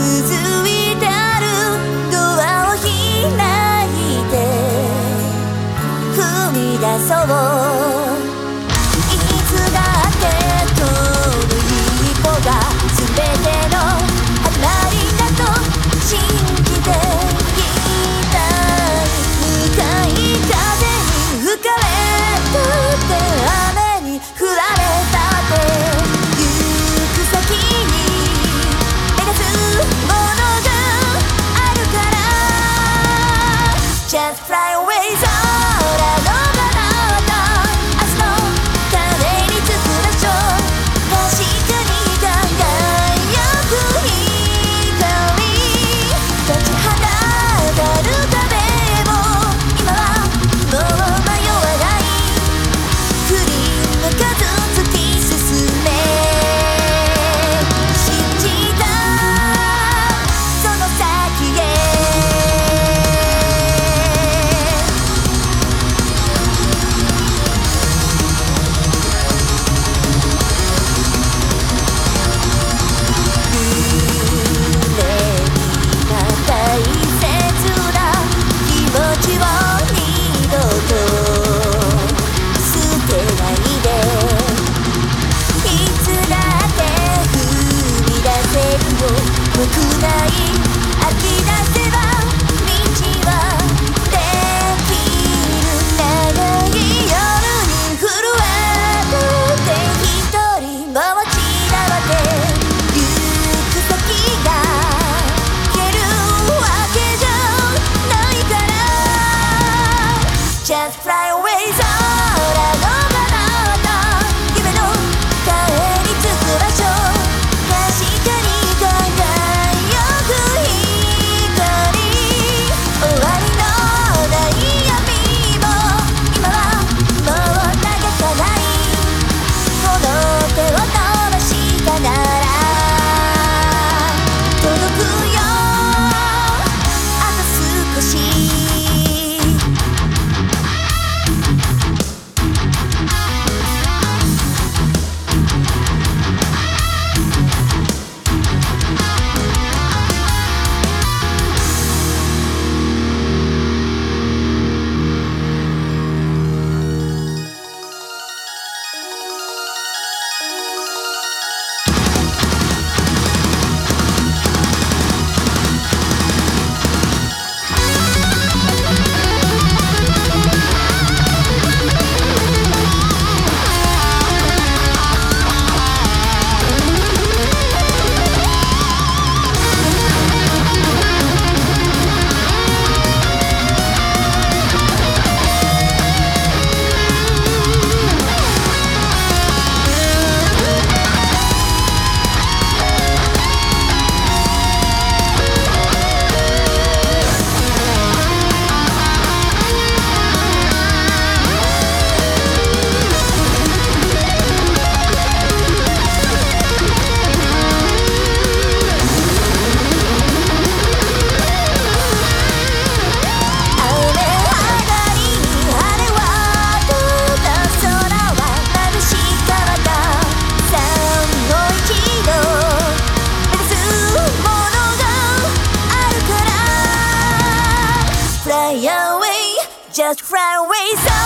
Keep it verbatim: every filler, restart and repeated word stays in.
いてあるドアを開いて踏み出そう。いつだってこの一歩が全ての始まりだと信じていたい。向かい風に吹かれたって雨に降られたって行く先に目指すものがあるから Just fly away 空の彼方明日の風につく場所確かに輝く光立ちはだかる壁も今はもう迷わない振り向かず突き進め信じたその先へ大切な気持ちを二度と捨てないで。いつだって踏み出せるよ遠くない飽き出せば道はできる。長い夜に震えて一人ぼっちだわって行く先がJust fly away 空の彼方夢の帰り着く場所確かに輝く光終わりのない闇も今はもう嘆かないこの手を伸ばしたなら届くよあと少しJust fly away